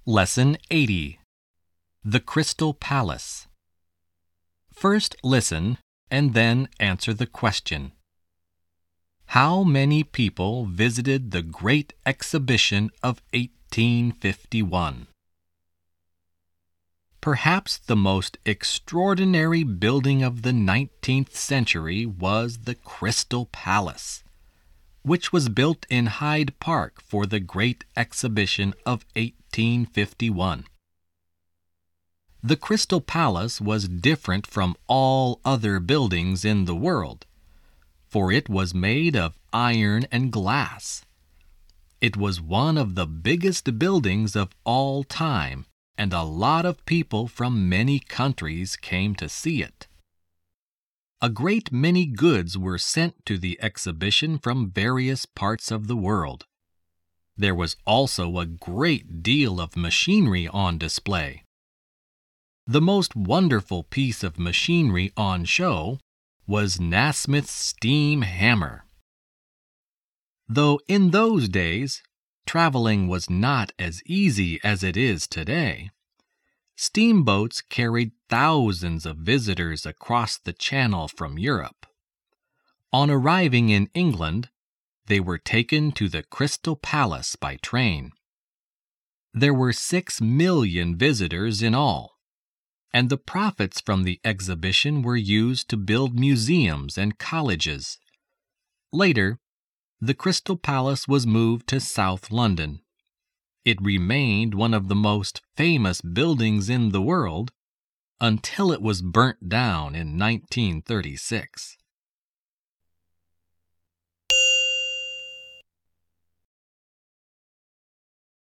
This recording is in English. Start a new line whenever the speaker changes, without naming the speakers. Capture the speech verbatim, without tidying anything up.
Lesson eighty. The Crystal Palace. First listen and then answer the question. How many people visited the Great Exhibition of eighteen fifty-one? Perhaps the most extraordinary building of the nineteenth century was the Crystal Palace, which was built in Hyde Park for the Great Exhibition of eighteen fifty-one. The Crystal Palace was different from all other buildings in the world, for it was made of iron and glass. It was one of the biggest buildings of all time, and a lot of people from many countries came to see it. A great many goods were sent to the exhibition from various parts of the world. There was also a great deal of machinery on display. The most wonderful piece of machinery on show was Nasmyth's steam hammer. Though in those days, traveling was not as easy as it is today, steamboats carried thousands of visitors across the Channel from Europe. On arriving in England, they were taken to the Crystal Palace by train. There were six million visitors in all, and the profits from the exhibition were used to build museums and colleges. Later, the Crystal Palace was moved to South London. It remained one of the most famous buildings in the world until it was burnt down in nineteen thirty-six.